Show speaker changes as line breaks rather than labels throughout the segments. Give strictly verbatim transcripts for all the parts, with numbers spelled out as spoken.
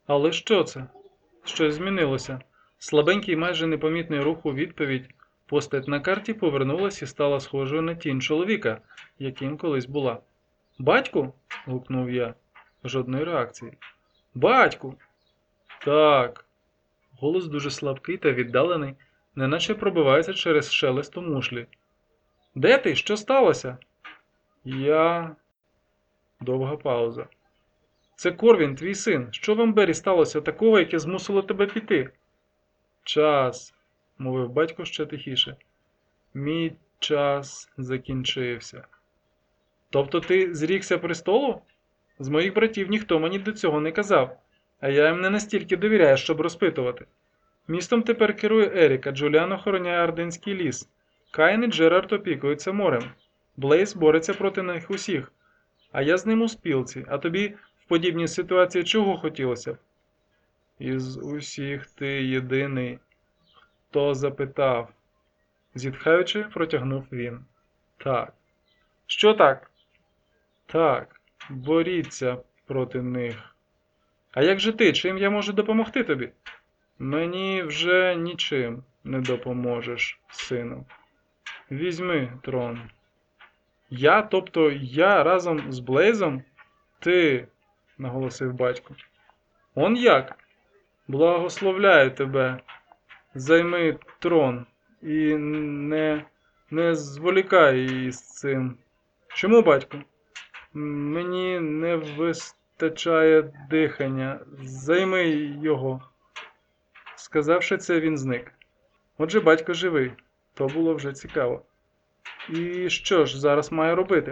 Але що це? Щось змінилося. Слабенький, майже непомітний рух у відповідь. Постать на карті повернулась і стала схожою на тінь чоловіка, яким колись була. Батьку? Гукнув я. Жодної реакції. Батьку! Так. Голос дуже слабкий та віддалений, неначе пробивається через шелест у мушлі. Де ти? Що сталося? Я... Довга пауза. Це Корвін, твій син. Що в Амбері сталося такого, яке змусило тебе піти? Час, мовив батько ще тихіше. Мій час закінчився. Тобто ти зрікся престолу? З моїх братів ніхто мені до цього не казав, а я їм не настільки довіряю, щоб розпитувати. Містом тепер керує Ерік, а Джуліан охороняє Арденський ліс. Каїн і Джерард опікуються морем. Блейз бореться проти них усіх. А я з ним у спілці, а тобі в подібній ситуації чого хотілося б? Із усіх ти єдиний, хто запитав. Зітхаючи, протягнув він. Так. Що так? Так, боріться проти них. А як же ти? Чим я можу допомогти тобі? Мені вже нічим не допоможеш, сину. Візьми трон. Я, тобто я разом з Блейзом? Ти, наголосив батько. Он як? Благословляю тебе. Займи трон і не, не зволікай із цим. Чому, батько? Мені не вистачає дихання. Займи його. Сказавши це, він зник. Отже, батько живий. То було вже цікаво. І що ж зараз маю робити?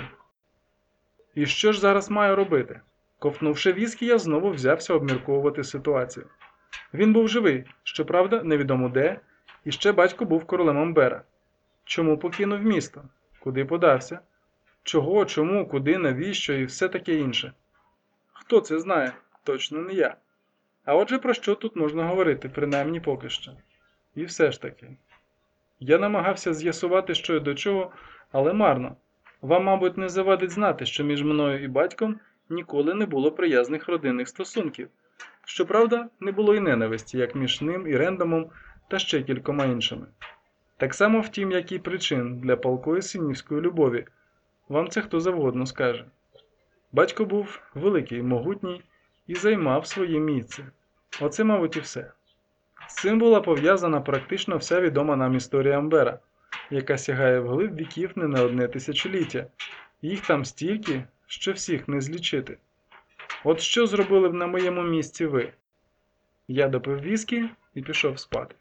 І що ж зараз маю робити? Ковтнувши віскі, я знову взявся обмірковувати ситуацію. Він був живий, щоправда, невідомо де, і ще батько був королем Амбера. Чому покинув місто? Куди подався? Чого, чому, куди, навіщо і все таке інше? Хто це знає? Точно не я. А отже, про що тут можна говорити, принаймні поки що. І все ж таки. Я намагався з'ясувати, що й до чого, але марно. Вам, мабуть, не завадить знати, що між мною і батьком ніколи не було приязних родинних стосунків. Щоправда, не було і ненависті, як між ним і Рендомом та ще кількома іншими. Так само, втім, як і причин для палкої синівської любові. Вам це хто завгодно скаже. Батько був великий, могутній і займав своє місце. Оце, мабуть, і все. З цим була пов'язана практично вся відома нам історія Амбера, яка сягає вглиб віків не на одне тисячоліття. Їх там стільки, що всіх не злічити. От що зробили б на моєму місці ви? Я допив віскі і пішов спати.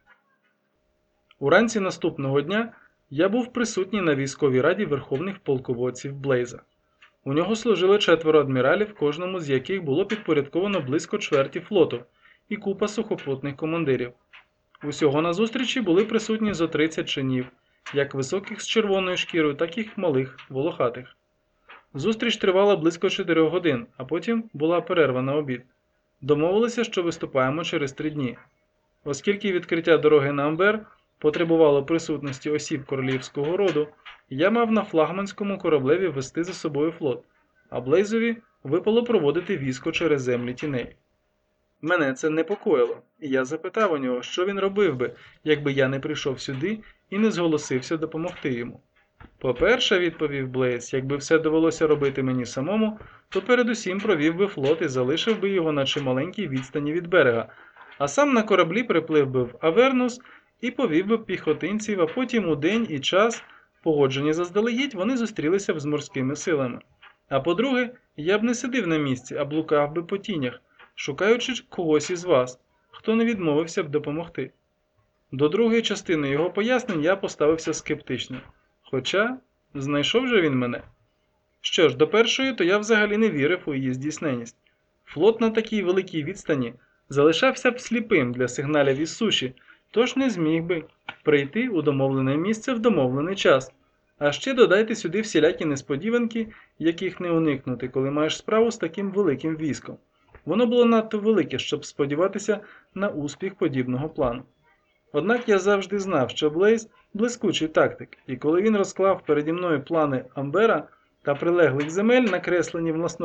Уранці наступного дня я був присутній на військовій раді верховних полководців Блейза. У нього служили четверо адміралів, кожному з яких було підпорядковано близько чверті флоту і купа сухопутних командирів. Усього на зустрічі були присутні зо тридцять чинів, як високих з червоною шкірою, так і малих, волохатих. Зустріч тривала близько чотирьох годин, а потім була перерва на обід. Домовилися, що виступаємо через три дні. Оскільки відкриття дороги на Амбер потребувало присутності осіб королівського роду, я мав на флагманському кораблеві вести за собою флот, а Блейзові випало проводити військо через землі тіней. Мене це непокоїло, і я запитав у нього, що він робив би, якби я не прийшов сюди і не зголосився допомогти йому. По-перше, відповів Блейз, якби все довелося робити мені самому, то передусім провів би флот і залишив би його на чималенькій відстані від берега, а сам на кораблі приплив би в Авернус і повів би піхотинців, а потім у день і час, погоджені заздалегідь, вони зустрілися б з морськими силами. А по-друге, я б не сидив на місці, а блукав би по тінях, шукаючи когось із вас, хто не відмовився б допомогти. До другої частини його пояснень я поставився скептично. Хоча, знайшов же він мене. Що ж, до першої, то я взагалі не вірив у її здійсненість. Флот на такій великій відстані залишався б сліпим для сигналів із суші, тож не зміг би прийти у домовлене місце в домовлений час. А ще додайте сюди всілякі несподіванки, яких не уникнути, коли маєш справу з таким великим військом. Воно було надто велике, щоб сподіватися на успіх подібного плану. Однак я завжди знав, що Блейз – блискучий тактик, і коли він розклав переді мною плани Амбера та прилеглих земель, накреслені власноруч,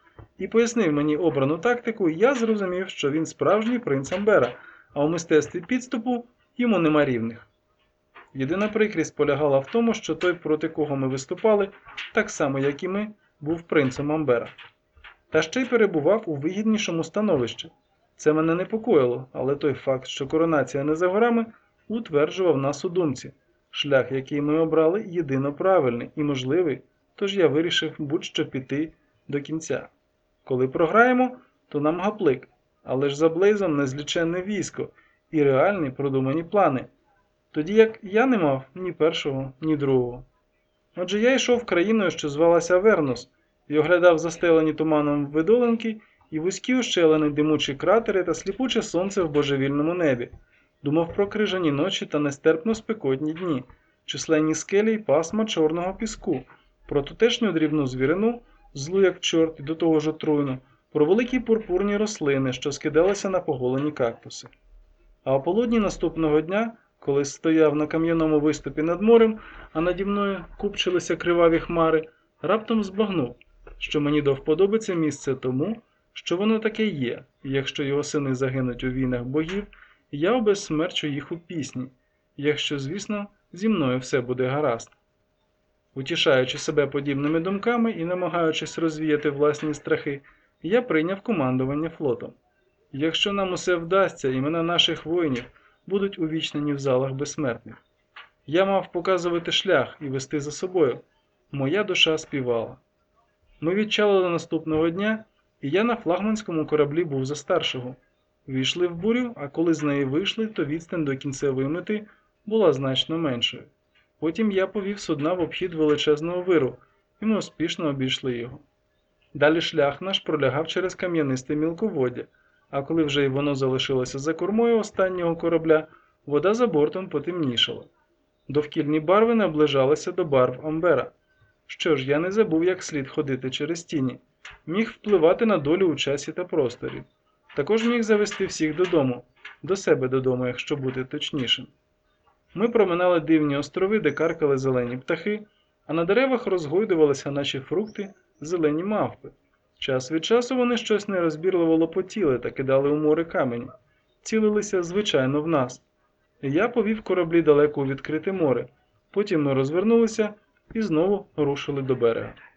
і пояснив мені обрану тактику, і я зрозумів, що він справжній принц Амбера, а у мистецтві підступу йому нема рівних. Єдина прикрість полягала в тому, що той, проти кого ми виступали, так само, як і ми, був принцем Амбера. Та ще й перебував у вигіднішому становищі. Це мене непокоїло, але той факт, що коронація не за горами, утверджував нас у думці. Шлях, який ми обрали, єдино правильний і можливий, тож я вирішив будь-що піти до кінця. Коли програємо, то нам гаплик, але ж за Блейзом незліченне військо і реальні продумані плани. Тоді як я не мав ні першого, ні другого. Отже, я йшов країною, що звалася Авернус, і оглядав застелені туманом видолинки і вузькі ущелини, димучі кратери та сліпуче сонце в божевільному небі. Думав про крижані ночі та нестерпно спекотні дні, численні скелі й пасма чорного піску, про тутешню дрібну звірину, злу як чорт і до того ж отруйну, про великі пурпурні рослини, що скидалися на поголені кактуси. А о полудні наступного дня, коли стояв на кам'яному виступі над морем, а наді мною купчилися криваві хмари, раптом збагнув, що мені до вподоби це місце тому, що воно таке є, і якщо його сини загинуть у війнах богів, я обезсмерчу їх у пісні, якщо, звісно, зі мною все буде гаразд. Утішаючи себе подібними думками і намагаючись розвіяти власні страхи, я прийняв командування флотом. Якщо нам усе вдасться, імена наших воїнів будуть увічнені в залах безсмертних. Я мав показувати шлях і вести за собою. Моя душа співала. Ми відчалили наступного дня, і я на флагманському кораблі був за старшого. Війшли в бурю, а коли з неї вийшли, то відстань до кінцевої мети була значно меншою. Потім я повів судна в обхід величезного виру, і ми успішно обійшли його. Далі шлях наш пролягав через кам'янисте мілководдя, а коли вже й воно залишилося за кормою останнього корабля, вода за бортом потемнішала. Довкільні барви наближалися до барв Амбера. Що ж, я не забув, як слід ходити через тіні. Міг впливати на долю у часі та просторі. Також міг завести всіх додому, до себе додому, якщо бути точнішим. Ми проминали дивні острови, де каркали зелені птахи, а на деревах розгойдувалися наші фрукти зелені мавпи. Час від часу вони щось нерозбірливо лопотіли та кидали у море камені. Цілилися, звичайно, в нас. Я повів кораблі далеко у відкрите море. Потім ми розвернулися і знову рушили до берега.